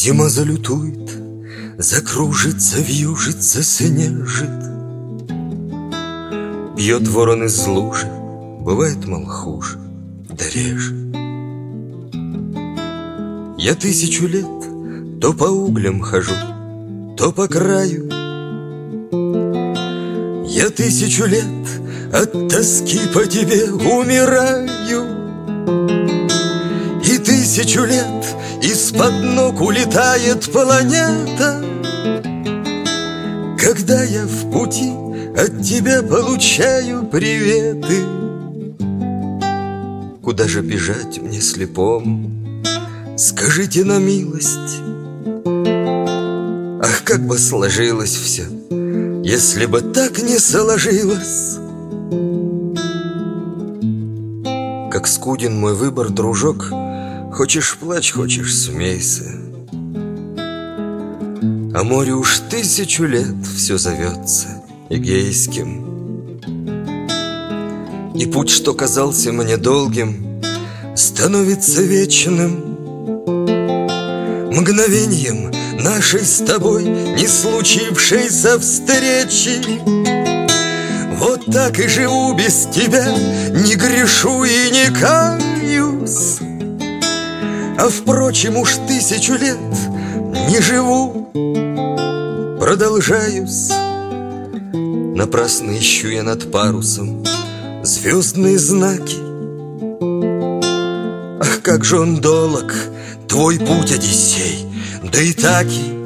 Зима залютует, закружится, вьюжится, снежит. Пьет ворон из лужи, бывает, мол, хуже, да реже. Я 1000 лет то по углям хожу, то по краю. Я 1000 лет от тоски по тебе умираю. И 1000 лет из-под ног улетает планета, когда я в пути от тебя получаю приветы. Куда же бежать мне слепому? Скажите на милость. Ах, как бы сложилось все, если бы так не сложилось. Как скуден мой выбор, дружок, хочешь плачь, хочешь смейся. А море уж 1000 лет все зовется Эгейским. И путь, что казался мне долгим, становится вечным. Мгновением нашей с тобой не случившейся встречи. Вот так и живу без тебя, не грешу и не каюсь. А впрочем, уж 1000 лет не живу, продолжаюсь. Напрасно ищу я над парусом звездные знаки. Ах, как же он долог, твой путь, Одиссей, да и таки.